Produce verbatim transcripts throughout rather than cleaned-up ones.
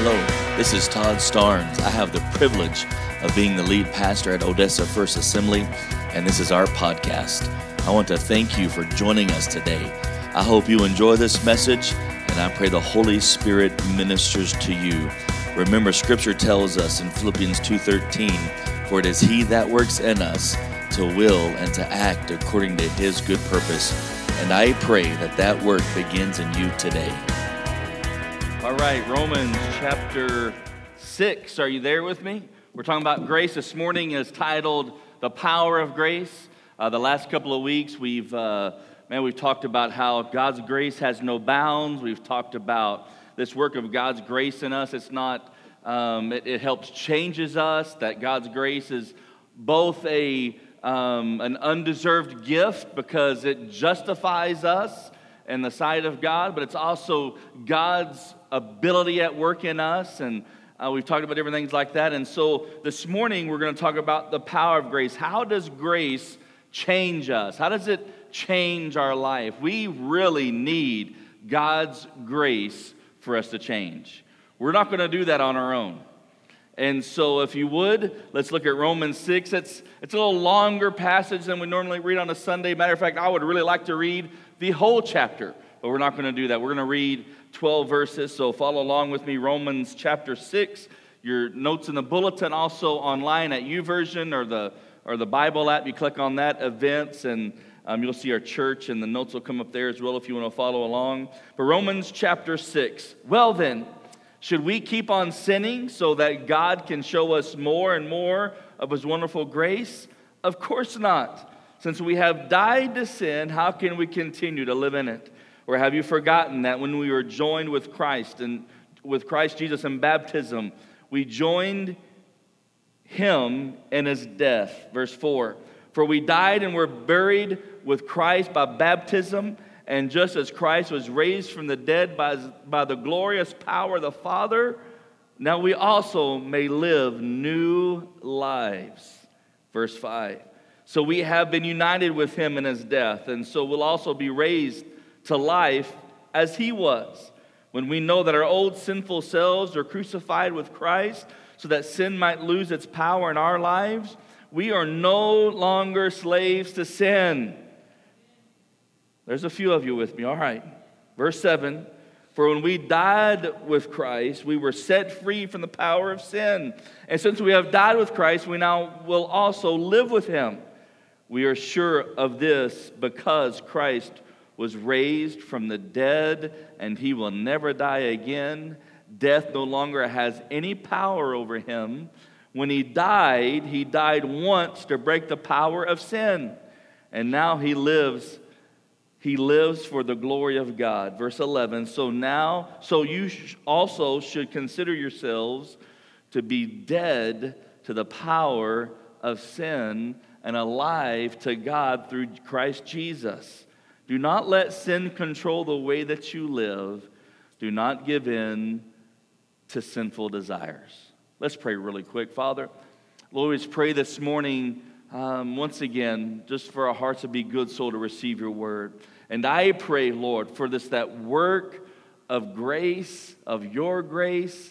Hello, this is Todd Starnes. I have the privilege of being the lead pastor at Odessa First Assembly, and this is our podcast. I want to thank you for joining us today. I hope you enjoy this message, and I pray the Holy Spirit ministers to you. Remember, Scripture tells us in Philippians two thirteen, for it is He that works in us to will and to act according to His good purpose. And I pray that that work begins in you today. All right, Romans chapter six. Are you there with me? We're talking about grace. This morning is titled The Power of Grace. Uh, the last couple of weeks, we've, uh, man, we've talked about how God's grace has no bounds. We've talked about this work of God's grace in us. It's not, um, it, it helps changes us, that God's grace is both a um, an undeserved gift because it justifies us in the sight of God, but it's also God's ability at work in us, and uh, we've talked about different things like that. And so this morning we're going to talk about the power of grace. How does grace change us? How does it change our life? We really need God's grace for us to change. We're not going to do that on our own. And so if you would, let's look at Romans six. It's, it's a little longer passage than we normally read on a Sunday. Matter of fact, I would really like to read the whole chapter, but we're not going to do that. We're going to read twelve verses, so follow along with me. Romans chapter six. Your notes in the bulletin, also online at YouVersion or the or the Bible app. You click on that, events, and um, you'll see our church, and the notes will come up there as well if you want to follow along. But Romans chapter six. Well then, should we keep on sinning so that God can show us more and more of His wonderful grace? Of course not. Since we have died to sin, how can we continue to live in it? Or have you forgotten that when we were joined with Christ and with Christ Jesus in baptism, we joined Him in His death? Verse four, for we died and were buried with Christ by baptism, and just as Christ was raised from the dead by, by the glorious power of the Father, now we also may live new lives. Verse five, so we have been united with Him in His death, and so we'll also be raised to life as He was. When we know that our old sinful selves are crucified with Christ so that sin might lose its power in our lives, we are no longer slaves to sin. There's a few of you with me. All right. Verse seven, for when we died with Christ, we were set free from the power of sin. And since we have died with Christ, we now will also live with Him. We are sure of this because Christ was raised from the dead, and He will never die again. Death no longer has any power over Him. When He died, He died once to break the power of sin. And now He lives, He lives for the glory of God. Verse eleven, so now, so you also should consider yourselves to be dead to the power of sin and alive to God through Christ Jesus. Do not let sin control the way that you live. Do not give in to sinful desires. Let's pray really quick. Father, Lord, we just pray this morning, um, once again, just for our hearts to be good soul to receive your word. And I pray, Lord, for this, that work of grace, of your grace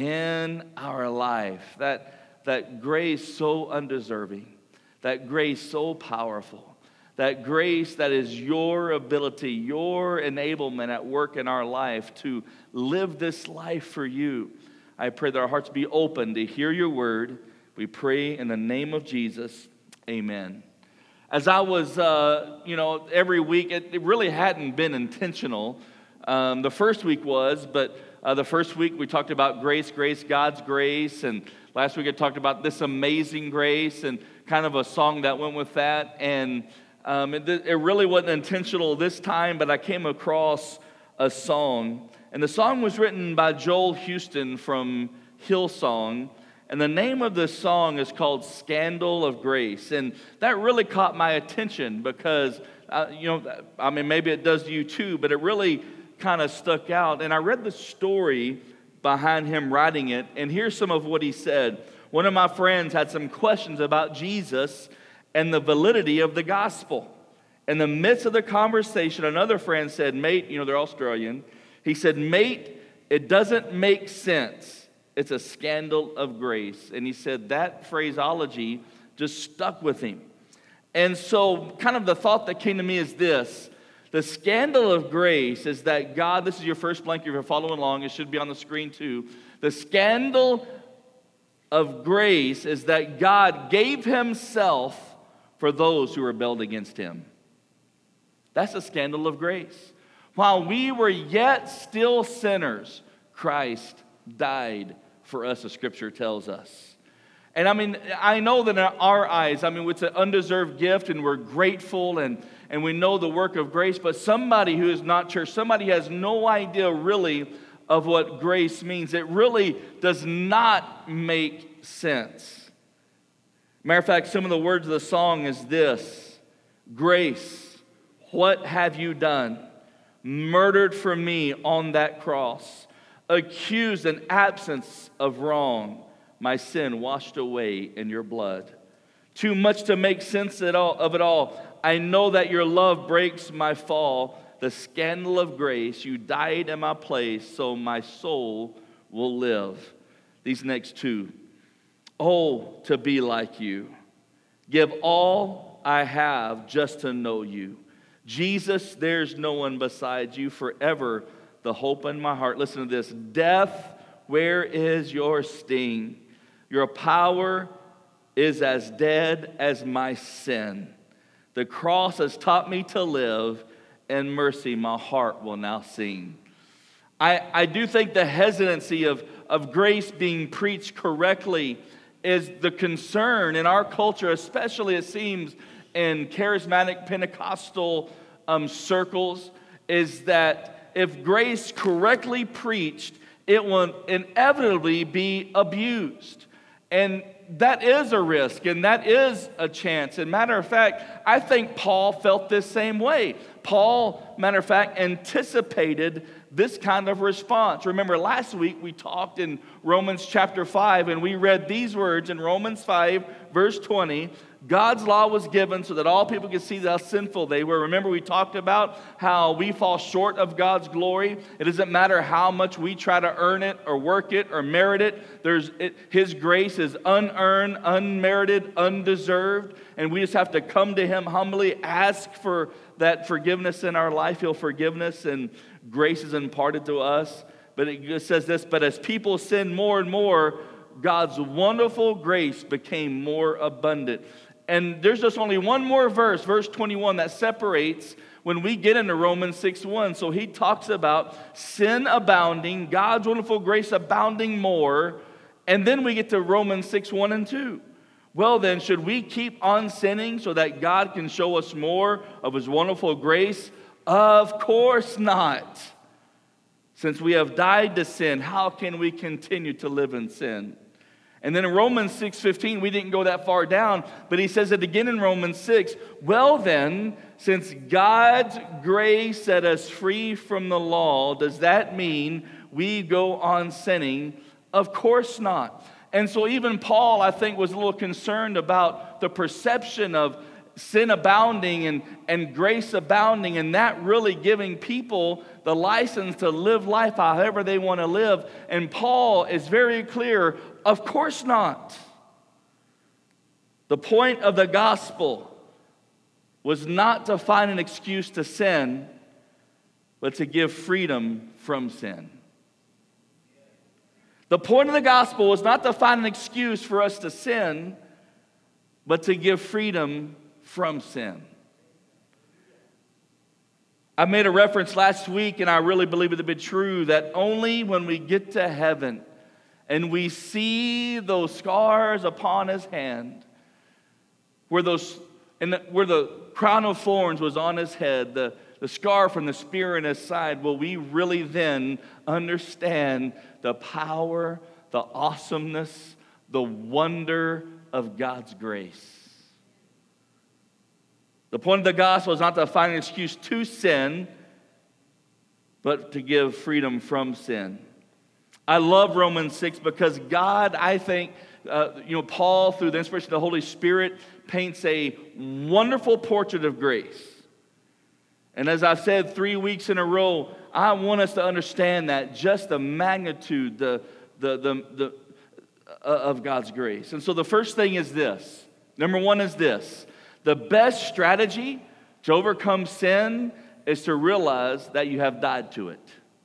in our life, that, that grace so undeserving, that grace so powerful, that grace that is your ability, your enablement at work in our life to live this life for you. I pray that our hearts be open to hear your word. We pray in the name of Jesus. Amen. As I was, uh, you know, every week, it, it really hadn't been intentional. Um, the first week was, but uh, the first week we talked about grace, grace, God's grace. And last week I talked about this amazing grace and kind of a song that went with that. And Um, it, it really wasn't intentional this time, but I came across a song. And the song was written by Joel Houston from Hillsong. And the name of this song is called Scandal of Grace. And that really caught my attention because, uh, you know, I mean, maybe it does to you too, but it really kind of stuck out. And I read the story behind him writing it. And here's some of what he said. One of my friends had some questions about Jesus and the validity of the gospel. In the midst of the conversation, another friend said, mate, you know, they're Australian. He said, mate, it doesn't make sense. It's a scandal of grace. And he said that phraseology just stuck with him. And so kind of the thought that came to me is this. The scandal of grace is that God, this is your first blank, if you're following along, it should be on the screen too. The scandal of grace is that God gave himself for those who rebelled against him. That's the scandal of grace. While we were yet still sinners, Christ died for us, as Scripture tells us. And I mean, I know that in our eyes, I mean, it's an undeserved gift and we're grateful and, and we know the work of grace, but somebody who is not church, somebody has no idea really of what grace means. It really does not make sense. Matter of fact, some of the words of the song is this: grace, what have you done? Murdered for me on that cross, accused in absence of wrong, my sin washed away in your blood. Too much to make sense of it all. I know that your love breaks my fall. The scandal of grace, you died in my place, so my soul will live. These next two. Oh, to be like you. Give all I have just to know you. Jesus, there's no one besides you, forever the hope in my heart. Listen to this. Death, where is your sting? Your power is as dead as my sin. The cross has taught me to live, and mercy my heart will now sing. I, I do think the hesitancy of, of grace being preached correctly is the concern in our culture, especially it seems in charismatic Pentecostal um, circles, is that if grace correctly preached, it will inevitably be abused. And that is a risk, and that is a chance. And matter of fact, I think Paul felt this same way. Paul, matter of fact, anticipated this kind of response. Remember, last week we talked in Romans chapter five, and we read these words in Romans five, verse twenty. God's law was given so that all people could see how sinful they were. Remember, we talked about how we fall short of God's glory. It doesn't matter how much we try to earn it or work it or merit it. There's it, His grace is unearned, unmerited, undeserved. And we just have to come to Him humbly, ask for that forgiveness in our life. He'll forgive us, and grace is imparted to us. But it says this, but as people sin more and more, God's wonderful grace became more abundant. And there's just only one more verse, verse twenty-one, that separates when we get into Romans six one. So he talks about sin abounding, God's wonderful grace abounding more, and then we get to Romans six one and two. Well then, should we keep on sinning so that God can show us more of His wonderful grace? Of course not. Since we have died to sin, how can we continue to live in sin? And then in Romans six fifteen, we didn't go that far down, but he says it again in Romans six. Well then, since God's grace set us free from the law, does that mean we go on sinning? Of course not. And so even Paul, I think, was a little concerned about the perception of sin abounding and, and grace abounding, and that really giving people the license to live life however they want to live. And Paul is very clear, of course not. The point of the gospel was not to find an excuse to sin, but to give freedom from sin. The point of the gospel was not to find an excuse for us to sin, but to give freedom from sin. I made a reference last week, and I really believe it to be true, that only when we get to heaven and we see those scars upon His hand, where those and the, where the crown of thorns was on His head, the, the scar from the spear in His side, will we really then understand the power, the awesomeness, the wonder of God's grace. The point of the gospel is not to find an excuse to sin, but to give freedom from sin. I love Romans six because God, I think, uh, you know, Paul, through the inspiration of the Holy Spirit, paints a wonderful portrait of grace. And as I've said three weeks in a row, I want us to understand that just the magnitude, the, the, the, the, uh, of God's grace. And so the first thing is this. Number one is this. The best strategy to overcome sin is to realize that you have died to it.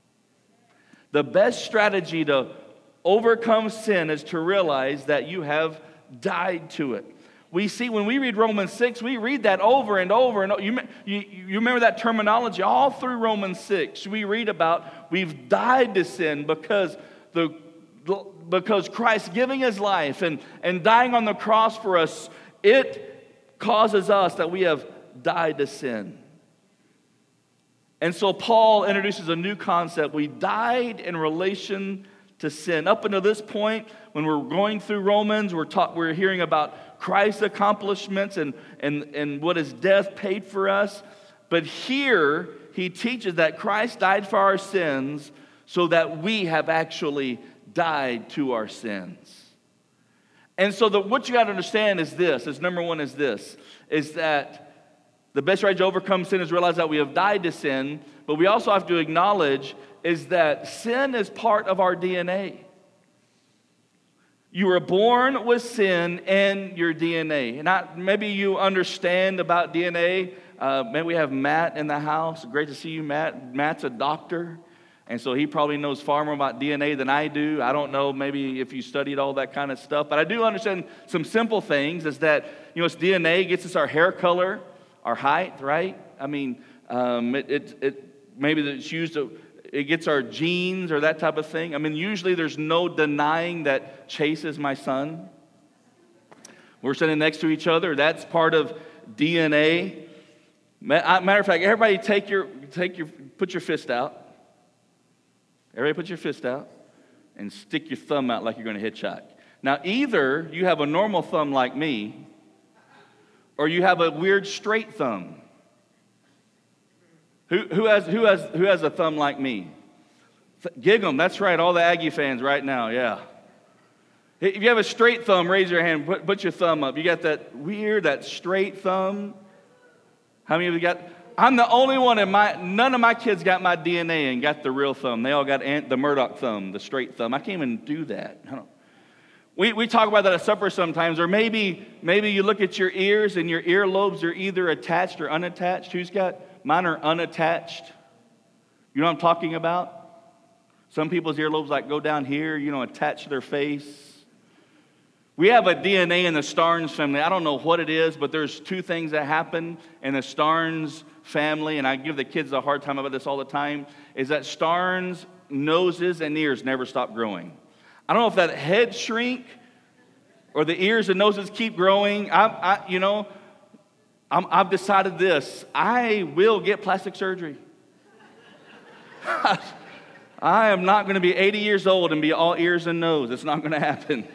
The best strategy to overcome sin is to realize that you have died to it. We see when we read Romans six, we read that over and over. And over. You, you, you remember that terminology all through Romans six. We read about we've died to sin because the because Christ giving his life and, and dying on the cross for us, it causes us that we have died to sin. And so Paul introduces a new concept. We died in relation to sin. Up until this point, when we're going through Romans, we're taught, we're hearing about Christ's accomplishments and, and, and what his death paid for us. But here, he teaches that Christ died for our sins so that we have actually died to our sins. And so the, what you got to understand is this, is number one is this, is that the best way to overcome sin is realize that we have died to sin, but we also have to acknowledge is that sin is part of our D N A. You were born with sin in your D N A. And I, maybe you understand about D N A. Uh, maybe we have Matt in the house. Great to see you, Matt. Matt's a doctor, and so he probably knows far more about D N A than I do. I don't know maybe if you studied all that kind of stuff, but I do understand some simple things is that, you know, it's D N A gets us our hair color, our height, right? I mean, um, it, it, it maybe it's used to, it gets our genes or that type of thing. I mean, usually there's no denying that Chase is my son. We're sitting next to each other. That's part of D N A. Matter of fact, everybody take your, take your, put your fist out. Everybody put your fist out and stick your thumb out like you're going to hitchhike. Now, either you have a normal thumb like me, or you have a weird straight thumb. Who, who, has, who, has, who has a thumb like me? Gig 'em, that's right, all the Aggie fans right now, yeah. If you have a straight thumb, raise your hand, put, put your thumb up. You got that weird, that straight thumb? How many of you got? I'm the only one in my, none of my kids got my D N A and got the real thumb. They all got the Murdoch thumb, the straight thumb. I can't even do that. I don't We we talk about that at supper sometimes, or maybe maybe you look at your ears and your earlobes are either attached or unattached. Who's got, mine are unattached. You know what I'm talking about? Some people's earlobes like go down here, you know, attached to their face. We have a D N A in the Starnes family. I don't know what it is, but there's two things that happen in the Starnes family, and I give the kids a hard time about this all the time, is that Starnes noses and ears never stop growing. I don't know if that head shrink or the ears and noses keep growing. I, I you know, I'm, I've decided this. I will get plastic surgery. I am not going to be eighty years old and be all ears and nose. It's not going to happen.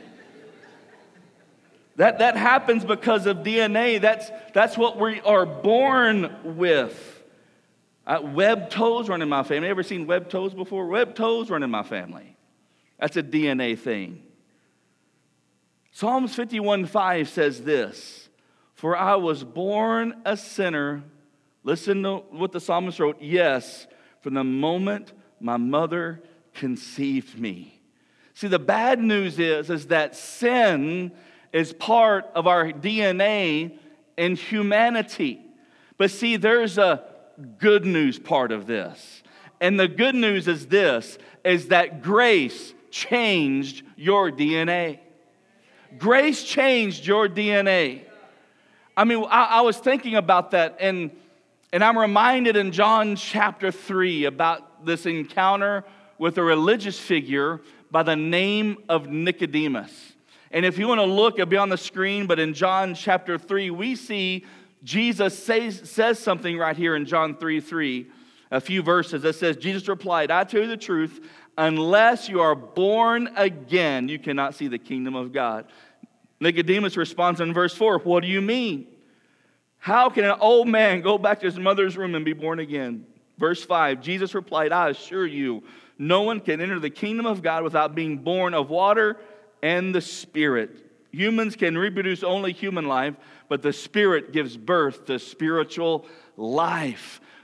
That, that happens because of D N A. That's, that's what we are born with. Uh, webbed toes run in my family. Ever seen webbed toes before? Webbed toes run in my family. That's a D N A thing. Psalms fifty-one five says this, "For I was born a sinner." Listen to what the psalmist wrote. "Yes, from the moment my mother conceived me." See, the bad news is, is that sin is part of our D N A in humanity. But see, there's a good news part of this. And the good news is this, is that grace changed your D N A. Grace changed your D N A. I mean, I, I was thinking about that, and, and I'm reminded in John chapter three about this encounter with a religious figure by the name of Nicodemus. And if you want to look, it'll be on the screen, but in John chapter three, we see Jesus says, says something right here in John three three, a few verses that says, Jesus replied, "I tell you the truth, unless you are born again, you cannot see the kingdom of God." Nicodemus responds in verse four, "What do you mean? How can an old man go back to his mother's womb and be born again?" Verse five, Jesus replied, "I assure you, no one can enter the kingdom of God without being born of water and the Spirit. Humans can reproduce only human life, but the Spirit gives birth to spiritual life."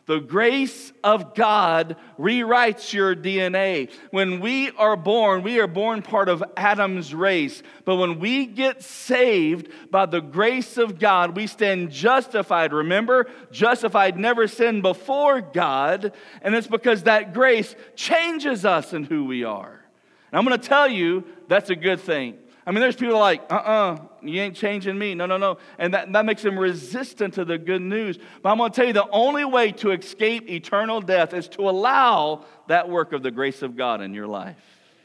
The grace of God rewrites your D N A. When we are born, we are born part of Adam's race. But when we get saved by the grace of God, we stand justified. Remember, justified, never sinned before God. And it's because that grace changes us in who we are. And I'm going to tell you, that's a good thing. I mean, there's people like, uh-uh, you ain't changing me. No, no, no. And that, that makes them resistant to the good news. But I'm going to tell you, the only way to escape eternal death is to allow that work of the grace of God in your life.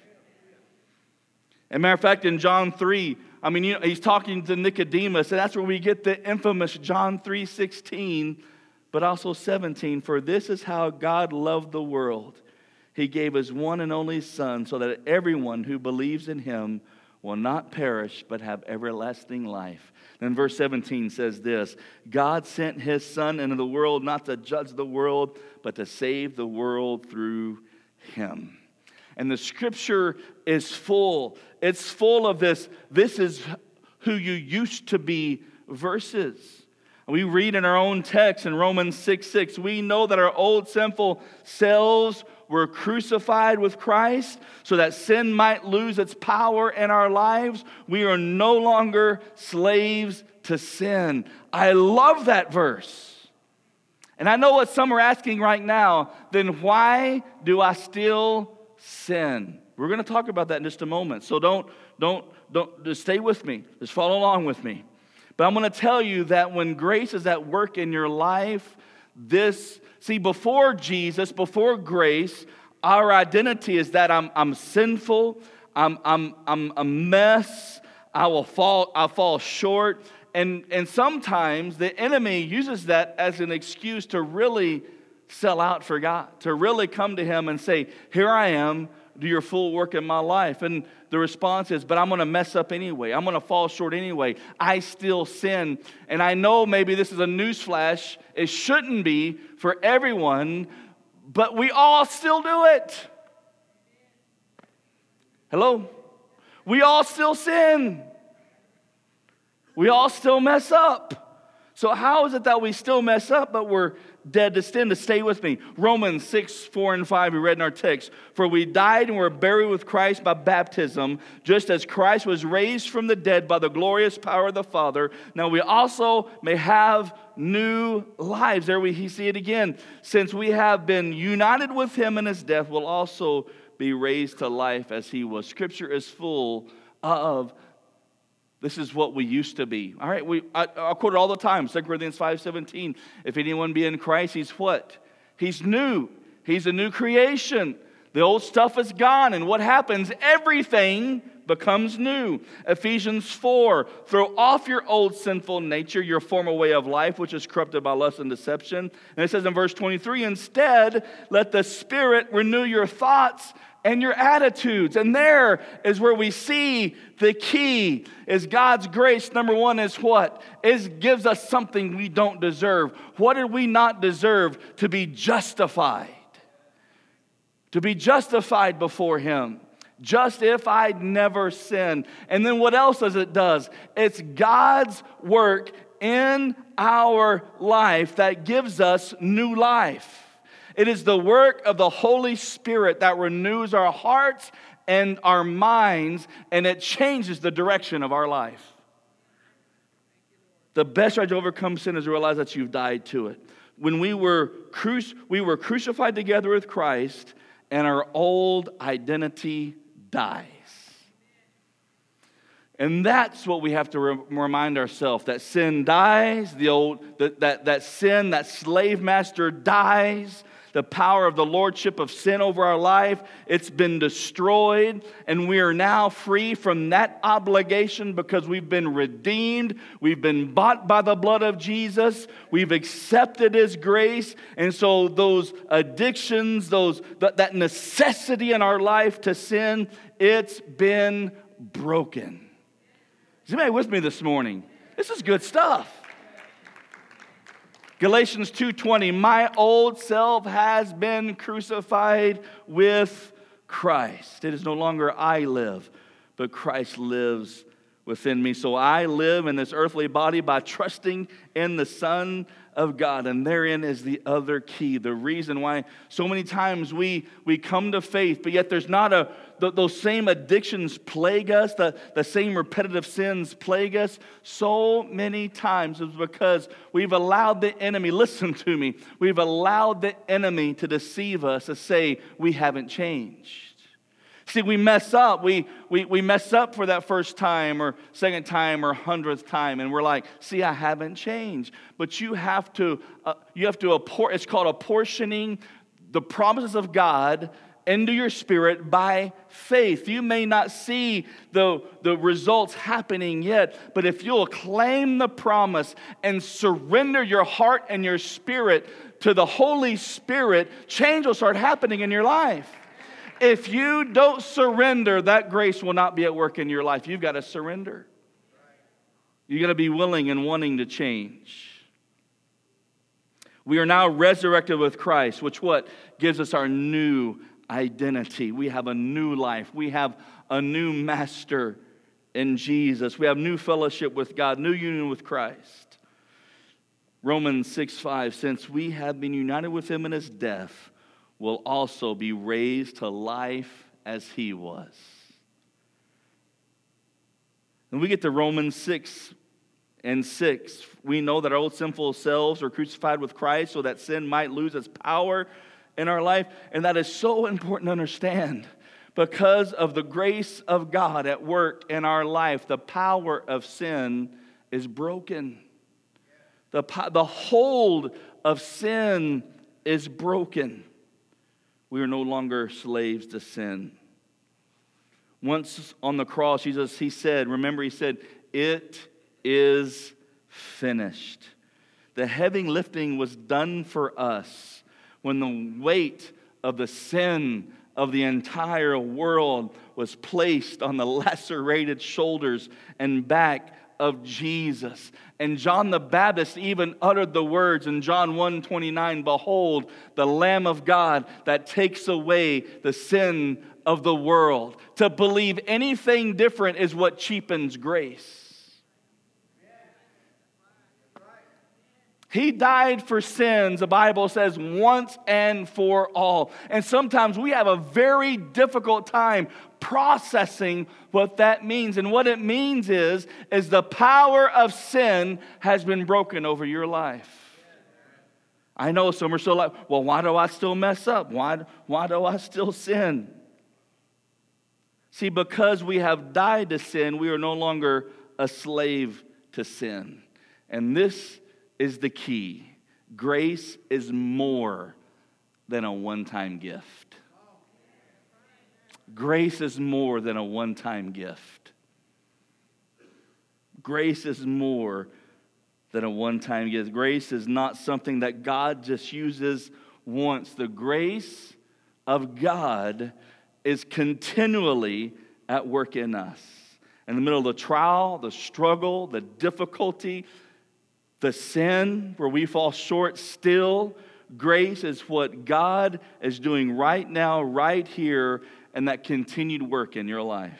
As a matter of fact, in John three, I mean, you know, he's talking to Nicodemus, and that's where we get the infamous John three sixteen, but also seventeen. For this is how God loved the world. He gave his one and only Son so that everyone who believes in him will not perish, but have everlasting life. Then verse seventeen says this, God sent his Son into the world not to judge the world, but to save the world through him. And the scripture is full. It's full of this, this is who you used to be verses. We read in our own text in Romans six six, we know that our old sinful selves were crucified with Christ so that sin might lose its power in our lives. We are no longer slaves to sin. I love that verse. And I know what some are asking right now, then why do I still sin? We're going to talk about that in just a moment. So don't, don't, don't, just stay with me. Just follow along with me. But I'm going to tell you that when grace is at work in your life, this, see, before Jesus, before grace, our identity is that I'm, I'm sinful, I'm, I'm, I'm a mess, I will fall, I'll fall short. And, and sometimes the enemy uses that as an excuse to really sell out for God, to really come to him and say, here I am, do your full work in my life. And the response is, but I'm going to mess up anyway. I'm going to fall short anyway. I still sin. And I know maybe this is a newsflash. It shouldn't be for everyone, but we all still do it. Hello? We all still sin. We all still mess up. So how is it that we still mess up, but we're dead to sin? To stay with me. Romans six, four, and five, we read in our text. For we died and were buried with Christ by baptism, just as Christ was raised from the dead by the glorious power of the Father. Now we also may have new lives. There we see it again. Since we have been united with him in his death, we'll also be raised to life as he was. Scripture is full of this is what we used to be. All right, we I, I quote it all the time. Second Corinthians five seventeen. If anyone be in Christ, he's what? He's new. He's a new creation. The old stuff is gone. And what happens? Everything becomes new. Ephesians four. Throw off your old sinful nature, your former way of life, which is corrupted by lust and deception. And it says in verse twenty-three, instead, let the Spirit renew your thoughts and your attitudes. And there is where we see the key is God's grace. Number one is what? It gives us something we don't deserve. What did we not deserve? To be justified. To be justified before him. Just if I'd never sinned. And then what else does it does? It's God's work in our life that gives us new life. It is the work of the Holy Spirit that renews our hearts and our minds, and it changes the direction of our life. The best way to overcome sin is to realize that you've died to it. When we were, cru- we were crucified together with Christ, and our old identity dies. And that's what we have to re- remind ourselves, that sin dies, the old that, that, that sin, that slave master dies. The power of the lordship of sin over our life, it's been destroyed, and we are now free from that obligation because we've been redeemed. We've been bought by the blood of Jesus. We've accepted his grace, and so those addictions, those that, that necessity in our life to sin, it's been broken. Is anybody with me this morning? This is good stuff. Galatians two twenty, my old self has been crucified with Christ. It is no longer I live, but Christ lives within me. So I live in this earthly body by trusting in the Son of God. And therein is the other key, the reason why so many times we, we come to faith, but yet there's not a, th- those same addictions plague us, the, the same repetitive sins plague us. So many times is because we've allowed the enemy, listen to me, we've allowed the enemy to deceive us, to say we haven't changed. See, we mess up. We, we, we mess up for that first time or second time or hundredth time, and we're like, see, I haven't changed. But you have to, uh, you have to, appor- it's called apportioning the promises of God into your spirit by faith. You may not see the, the results happening yet, but if you'll claim the promise and surrender your heart and your spirit to the Holy Spirit, change will start happening in your life. If you don't surrender, that grace will not be at work in your life. You've got to surrender. You've got to be willing and wanting to change. We are now resurrected with Christ, which what? Gives us our new identity. We have a new life. We have a new master in Jesus. We have new fellowship with God, new union with Christ. Romans six five, since we have been united with him in his death, will also be raised to life as he was. And we get to Romans six and six. We know that our old sinful selves are crucified with Christ so that sin might lose its power in our life. And that is so important to understand. Because of the grace of God at work in our life, the power of sin is broken. The, the hold of sin is broken. We are no longer slaves to sin. Once on the cross, Jesus, he said, remember, he said, it is finished. The heavy lifting was done for us when the weight of the sin of the entire world was placed on the lacerated shoulders and back of Jesus. And John the Baptist even uttered the words in John one twenty-nine, behold, the Lamb of God that takes away the sin of the world. To believe anything different is what cheapens grace. He died for sins, the Bible says, once and for all. And sometimes we have a very difficult time processing what that means. And what it means is, is the power of sin has been broken over your life. I know some are still like, well, why do I still mess up? Why, why do I still sin? See, because we have died to sin, we are no longer a slave to sin. And this is the key. Grace is more than a one-time gift. Grace is more than a one-time gift. Grace is more than a one-time gift. Grace is not something that God just uses once. The grace of God is continually at work in us. In the middle of the trial, the struggle, the difficulty, the sin where we fall short, still, grace is what God is doing right now, right here, and that continued work in your life.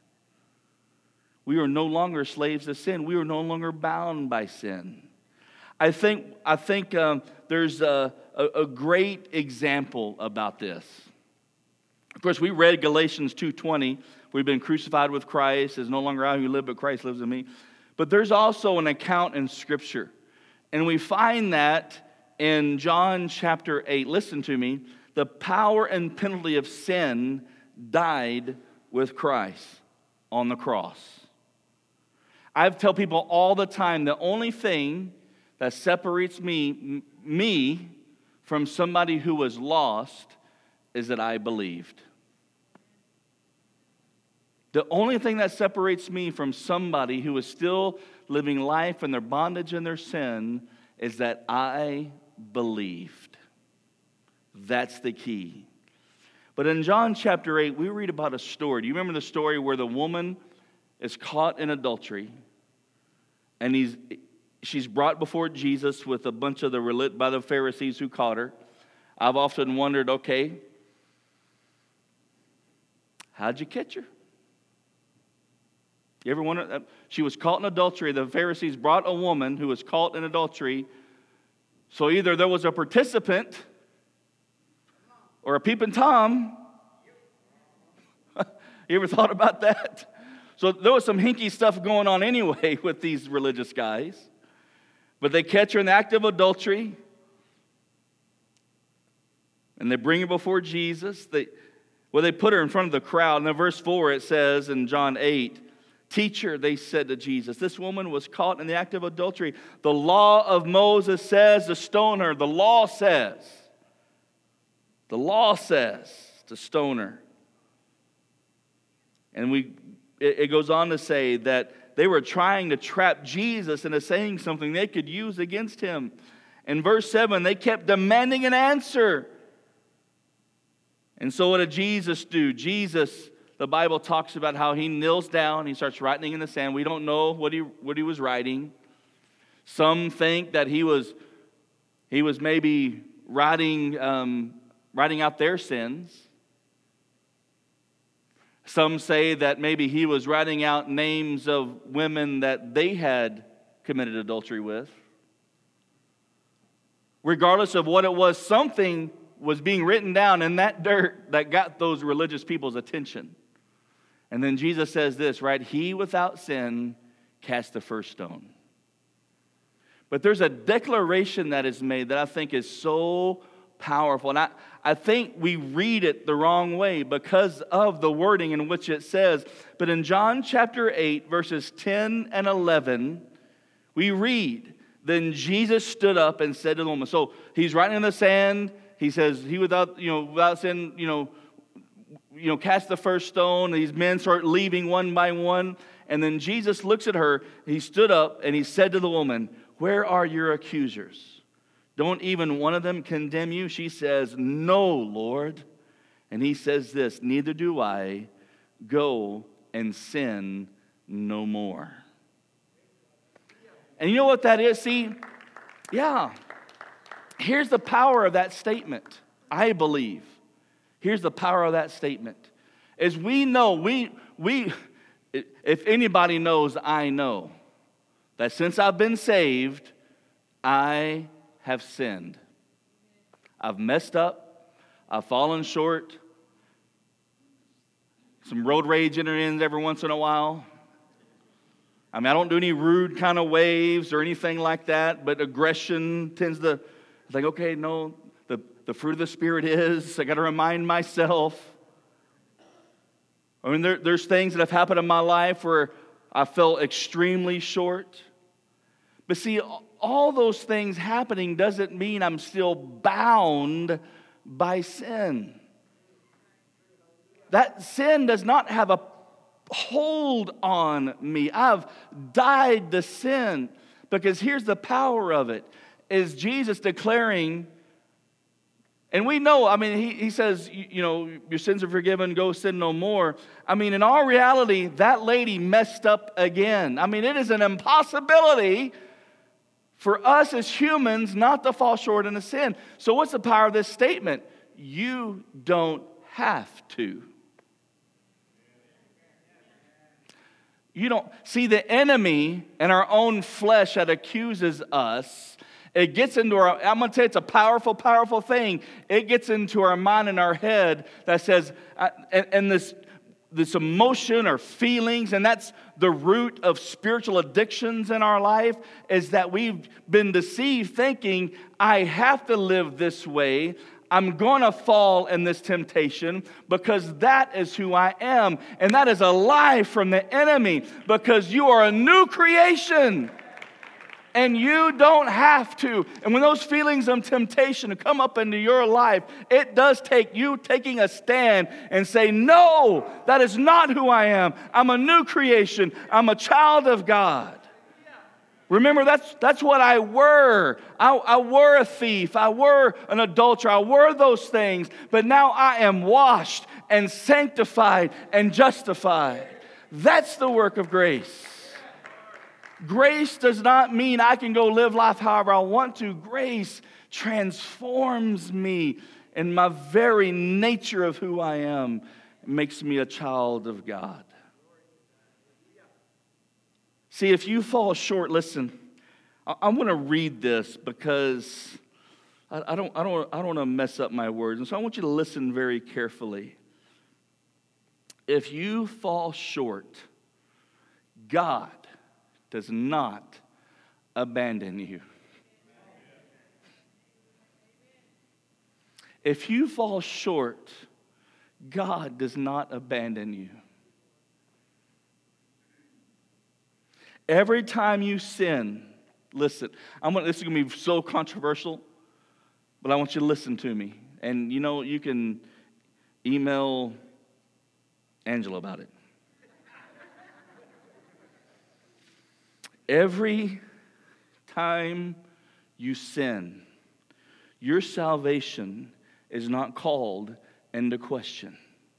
We are no longer slaves to sin. We are no longer bound by sin. I think, I think um, there's a, a, a great example about this. Of course, we read Galatians two twenty. We've been crucified with Christ. It's no longer I who live, but Christ lives in me. But there's also an account in Scripture. And we find that in John chapter eight. Listen to me. The power and penalty of sin died with Christ on the cross. I tell people all the time, the only thing that separates me, me from somebody who was lost is that I believed. The only thing that separates me from somebody who is still living life in their bondage and their sin is that I believed. That's the key. But in John chapter eight, we read about a story. Do you remember the story where the woman is caught in adultery and he's, she's brought before Jesus with a bunch of the by the Pharisees who caught her? I've often wondered, okay, how'd you catch her? You ever wonder? She was caught in adultery. The Pharisees brought a woman who was caught in adultery. So either there was a participant or a peeping Tom. You ever thought about that? So there was some hinky stuff going on anyway with these religious guys. But they catch her in the act of adultery. And they bring her before Jesus. They, well, they put her in front of the crowd. And in verse four it says in John eight, "Teacher," they said to Jesus, "this woman was caught in the act of adultery. The law of Moses says to stone her." The law says. The law says to stone her. And we, it, it goes on to say that they were trying to trap Jesus into saying something they could use against him. In verse seven, they kept demanding an answer. And so what did Jesus do? Jesus, the Bible talks about how he kneels down, he starts writing in the sand. We don't know what he what he was writing. Some think that he was he was maybe writing um, writing out their sins. Some say that maybe he was writing out names of women that they had committed adultery with. Regardless of what it was, something was being written down in that dirt that got those religious people's attention. And then Jesus says this, right? "He without sin cast the first stone." But there's a declaration that is made that I think is so powerful. And I, I think we read it the wrong way because of the wording in which it says. But in John chapter eight, verses ten and eleven, we read, "Then Jesus stood up and said to the woman," so he's writing in the sand. He says, "He without, you know, without sin, you know, you know, cast the first stone." These men start leaving one by one. And then Jesus looks at her. He stood up and he said to the woman, "Where are your accusers? Don't even one of them condemn you?" She says, "No, Lord." And he says this, "Neither do I. Go and sin no more." And you know what that is? See, yeah. Here's the power of that statement, I believe. Here's the power of that statement. As we know, we, we, if anybody knows, I know that since I've been saved, I have sinned. I've messed up. I've fallen short. Some road rage enters in every once in a while. I mean, I don't do any rude kind of waves or anything like that, but aggression tends to, it's like, okay, no, the, the fruit of the Spirit is, I got to remind myself. I mean, there, there's things that have happened in my life where I felt extremely short. But see, all those things happening doesn't mean I'm still bound by sin. That sin does not have a hold on me. I've died to sin. Because here's the power of it, is Jesus declaring, and we know, I mean, he, he says, you, you know, your sins are forgiven, go sin no more. I mean, in our reality, that lady messed up again. I mean, it is an impossibility for us as humans not to fall short in a sin. So what's the power of this statement? You don't have to. You don't see the enemy and our own flesh that accuses us. It gets into our, I'm going to tell you, it's a powerful, powerful thing. It gets into our mind and our head that says, uh, and, and this, this emotion or feelings, and that's the root of spiritual addictions in our life, is that we've been deceived thinking, I have to live this way. I'm going to fall in this temptation because that is who I am. And that is a lie from the enemy, because you are a new creation. And you don't have to. And when those feelings of temptation come up into your life, it does take you taking a stand and say, no, that is not who I am. I'm a new creation. I'm a child of God. Remember, that's that's what I were. I, I were a thief. I were an adulterer. I were those things. But now I am washed and sanctified and justified. That's the work of grace. Grace does not mean I can go live life however I want to. Grace transforms me in my very nature of who I am. It makes me a child of God. See, if you fall short, listen, I, I want to read this because I, I don't, I don't, I don't want to mess up my words, and so I want you to listen very carefully. If you fall short, God does not abandon you. If you fall short, God does not abandon you. Every time you sin, listen, I'm gonna, this is going to be so controversial, but I want you to listen to me. And you know, you can email Angela about it. Every time you sin, your salvation is not called into question.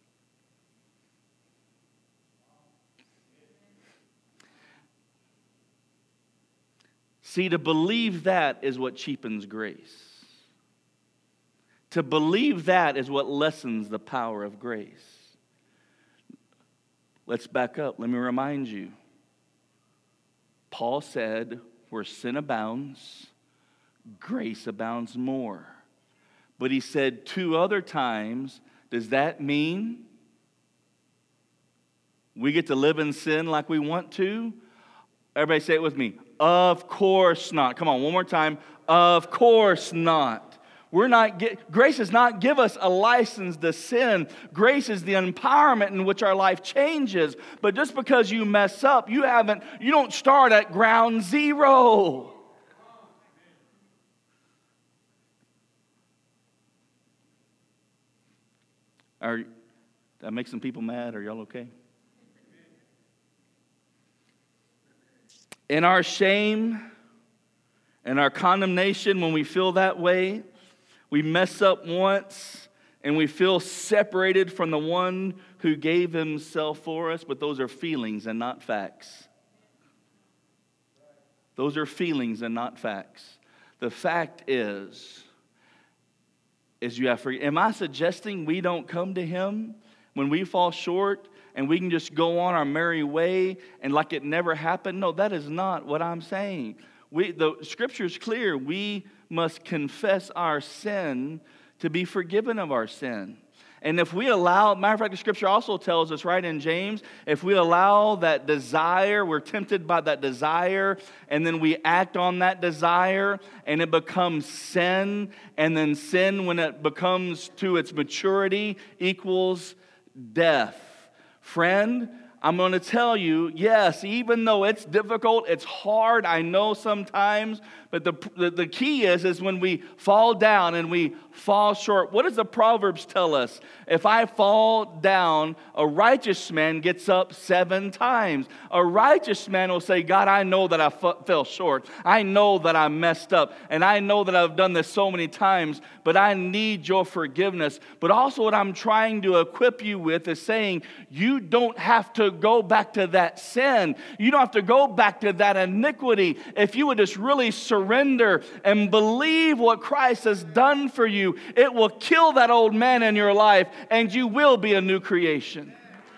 See, to believe that is what cheapens grace. To believe that is what lessens the power of grace. Let's back up. Let me remind you. Paul said, where sin abounds, grace abounds more. But he said two other times, does that mean we get to live in sin like we want to? Everybody say it with me. Of course not. Come on, one more time. Of course not. We're not get, grace does not give us a license to sin. Grace is the empowerment in which our life changes. But just because you mess up, you haven't, you don't start at ground zero. Are, did I make some people mad? Are y'all okay? In our shame and our condemnation, when we feel that way, we mess up once and we feel separated from the one who gave himself for us, but those are feelings and not facts. Those are feelings and not facts. The fact is, is you have free. Am I suggesting we don't come to him when we fall short and we can just go on our merry way and like it never happened? No, that is not what I'm saying. We, the scripture is clear. We must confess our sin to be forgiven of our sin. And if we allow, matter of fact, the scripture also tells us right in James, if we allow that desire, we're tempted by that desire, and then we act on that desire, and it becomes sin, and then sin, when it becomes to its maturity, equals death. Friend, I'm going to tell you, yes, even though it's difficult, it's hard, I know sometimes, but the, the, the key is, is when we fall down and we fall short. What does the Proverbs tell us? If I fall down, a righteous man gets up seven times. A righteous man will say, God, I know that I f- fell short. I know that I messed up. And I know that I've done this so many times, but I need your forgiveness. But also what I'm trying to equip you with is saying, you don't have to go back to that sin. You don't have to go back to that iniquity. If you would just really surrender and believe what Christ has done for you, it will kill that old man in your life and you will be a new creation.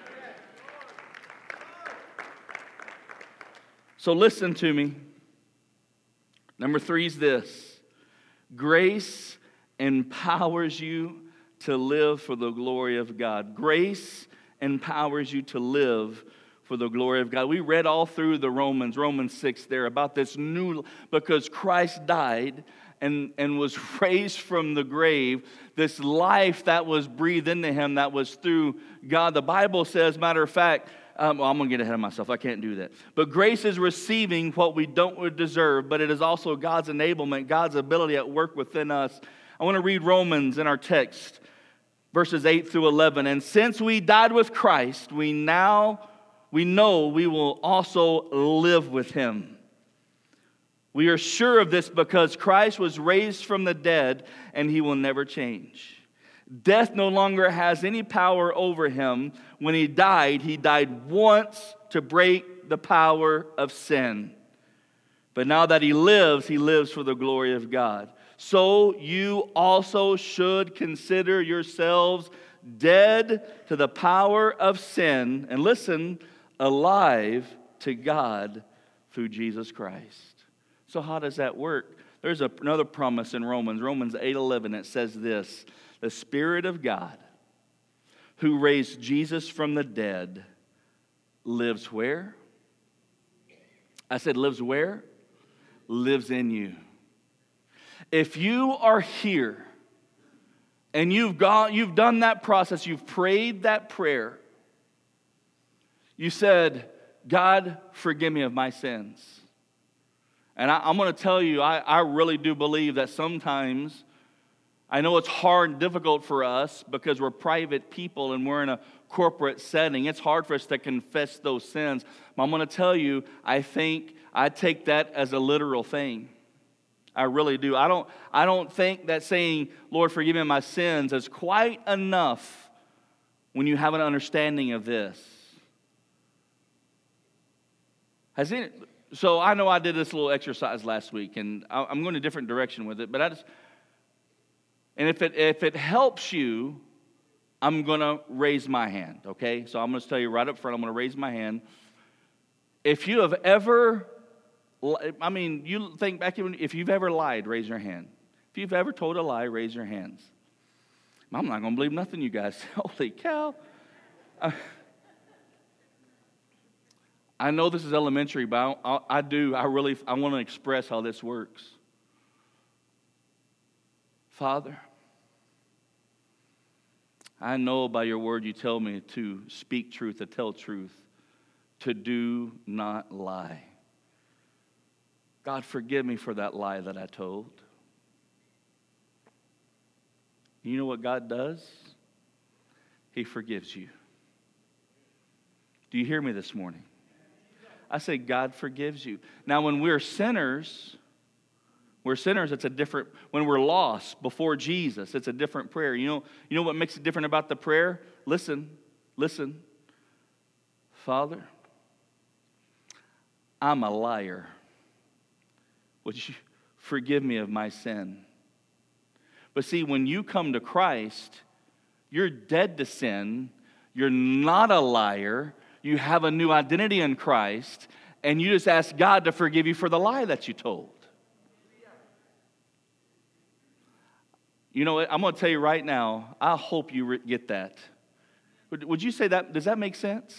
So listen to me. Number three is this. Grace empowers you to live for the glory of God. Grace empowers you to live for the glory of God. We read all through the Romans, Romans six there, about this new, because Christ died and, and was raised from the grave, this life that was breathed into him that was through God. The Bible says, matter of fact, um, well, I'm going to get ahead of myself. I can't do that. But grace is receiving what we don't deserve, but it is also God's enablement, God's ability at work within us. I want to read Romans in our text, verses eight through eleven. And since we died with Christ, we now, we know we will also live with him. We are sure of this because Christ was raised from the dead and he will never change. Death no longer has any power over him. When he died, he died once to break the power of sin. But now that he lives, he lives for the glory of God. So you also should consider yourselves dead to the power of sin, and listen, alive to God through Jesus Christ. So how does that work? There's a, another promise in Romans, Romans eight eleven. It says this, the Spirit of God who raised Jesus from the dead lives where? I said lives where? Lives in you. If you are here and you've gone, you've done that process, you've prayed that prayer, you said, God, forgive me of my sins. And I, I'm going to tell you, I, I really do believe that sometimes, I know it's hard and difficult for us because we're private people and we're in a corporate setting. It's hard for us to confess those sins. But I'm going to tell you, I think I take that as a literal thing. I really do. I don't, I don't think that saying, Lord, forgive me my sins is quite enough when you have an understanding of this. Has any, so I know I did this little exercise last week, and I, I'm going a different direction with it, but I just, and if it if it helps you, I'm going to raise my hand, okay? So I'm going to tell you right up front, I'm going to raise my hand. If you have ever, I mean, you think back, if you've ever lied, raise your hand. If you've ever told a lie, raise your hands. I'm not going to believe nothing, you guys. Holy cow. I, I know this is elementary, but I, I do, I really, I want to express how this works. Father, I know by your word you tell me to speak truth, to tell truth, to do not lie. God, forgive me for that lie that I told. You know what God does? He forgives you. Do you hear me this morning? I say God forgives you. Now, when we're sinners, we're sinners, it's a different, when we're lost before Jesus, it's a different prayer. You know, you know what makes it different about the prayer? Listen, listen. Father, I'm a liar. Would you forgive me of my sin? But see, when you come to Christ, you're dead to sin. You're not a liar. You have a new identity in Christ, and you just ask God to forgive you for the lie that you told. You know what? I'm going to tell you right now, I hope you re- get that. Would, would you say that? Does that make sense?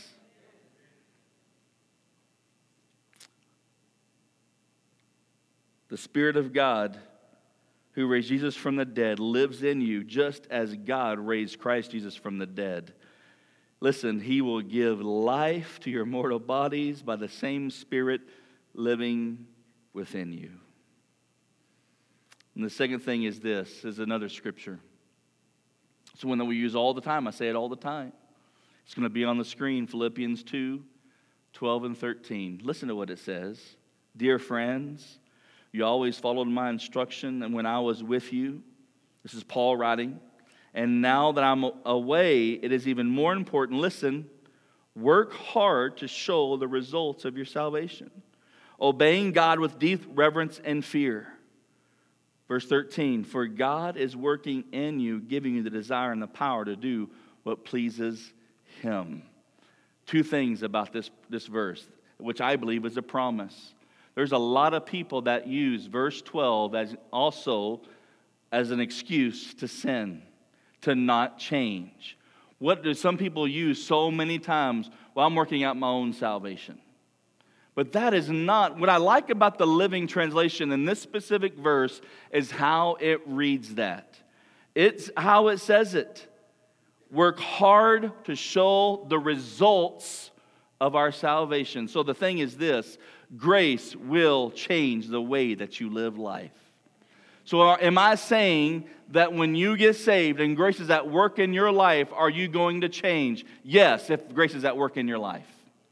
The Spirit of God who raised Jesus from the dead lives in you just as God raised Christ Jesus from the dead. Listen, he will give life to your mortal bodies by the same Spirit living within you. And the second thing is this, is another scripture. It's one that we use all the time. I say it all the time. It's going to be on the screen, Philippians two, twelve and thirteen. Listen to what it says. Dear friends, you always followed my instruction, and when I was with you, this is Paul writing, and now that I'm away, it is even more important. Listen, work hard to show the results of your salvation, obeying God with deep reverence and fear. Verse thirteen, for God is working in you, giving you the desire and the power to do what pleases Him. Two things about this, this verse, which I believe is a promise. There's a lot of people that use verse twelve as also as an excuse to sin, to not change. What do some people use so many times? Well, I'm working out my own salvation. But that is not, what I like about the Living Translation in this specific verse is how it reads that. It's how it says it. Work hard to show the results of our salvation. So the thing is this, grace will change the way that you live life. So am I saying that when you get saved and grace is at work in your life, are you going to change? Yes, if grace is at work in your life.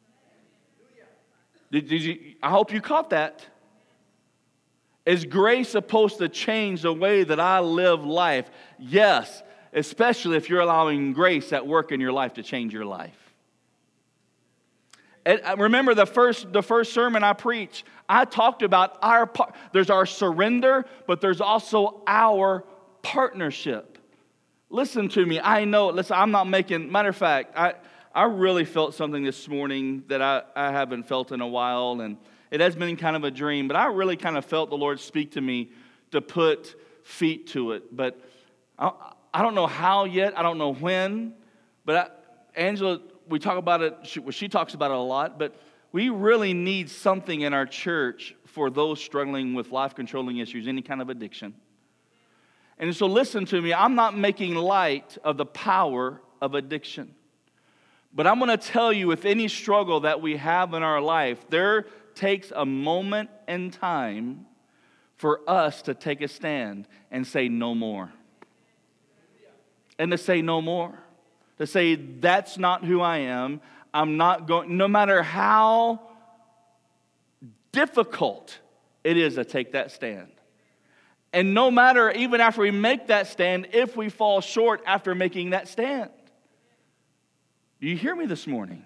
Did, did you, I hope you caught that. Is grace supposed to change the way that I live life? Yes, especially if you're allowing grace at work in your life to change your life. And remember the first the first sermon I preached, I talked about our part. There's our surrender, but there's also our partnership. Listen to me. I know, listen, I'm not making, matter of fact, I, I really felt something this morning that I, I haven't felt in a while. And, It has been kind of a dream, but I really kind of felt the Lord speak to me to put feet to it. But I, I don't know how yet. I don't know when. But I, Angela, we talk about it. She, well, she talks about it a lot. But we really need something in our church for those struggling with life-controlling issues, any kind of addiction. And so listen to me. I'm not making light of the power of addiction. But I'm going to tell you, with any struggle that we have in our life, there takes a moment in time for us to take a stand and say no more. And to say no more. To say that's not who I am. I'm not going, no matter how difficult it is to take that stand. And no matter, even after we make that stand, if we fall short after making that stand. Do you hear me this morning?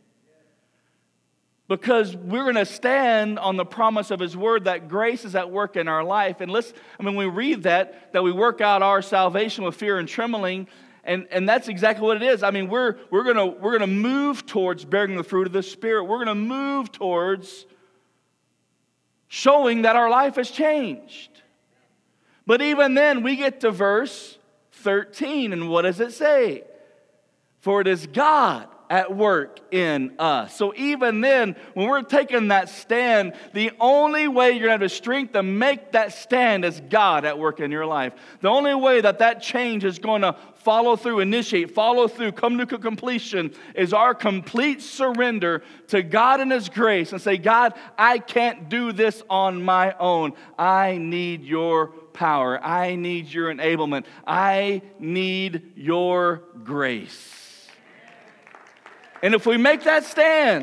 Because we're going to stand on the promise of His Word that grace is at work in our life. And let's, I mean, we read that, that we work out our salvation with fear and trembling. And, and that's exactly what it is. I mean, we're, we're going to, we're going to move towards bearing the fruit of the Spirit. We're going to move towards showing that our life has changed. But even then, we get to verse thirteen. And what does it say? For it is God at work in us. So even then, when we're taking that stand, the only way you're going to have the strength to make that stand is God at work in your life. The only way that that change is going to follow through, initiate, follow through, come to completion is our complete surrender to God and His grace and say, God, I can't do this on my own. I need your power. I need your enablement. I need your grace. And if we make that stand,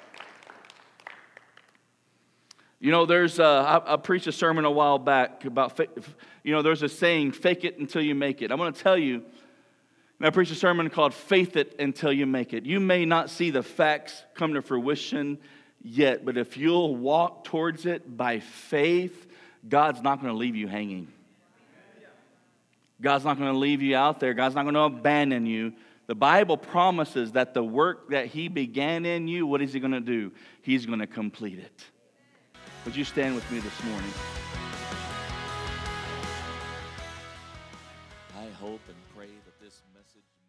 you know, there's, a, I, I preached a sermon a while back about, you know, there's a saying, fake it until you make it. I'm going to tell you, and I preached a sermon called Faith It Until You Make It. You may not see the facts come to fruition yet, but if you'll walk towards it by faith, God's not going to leave you hanging. God's not going to leave you out there. God's not going to abandon you. The Bible promises that the work that He began in you, what is He going to do? He's going to complete it. Would you stand with me this morning? I hope and pray that this message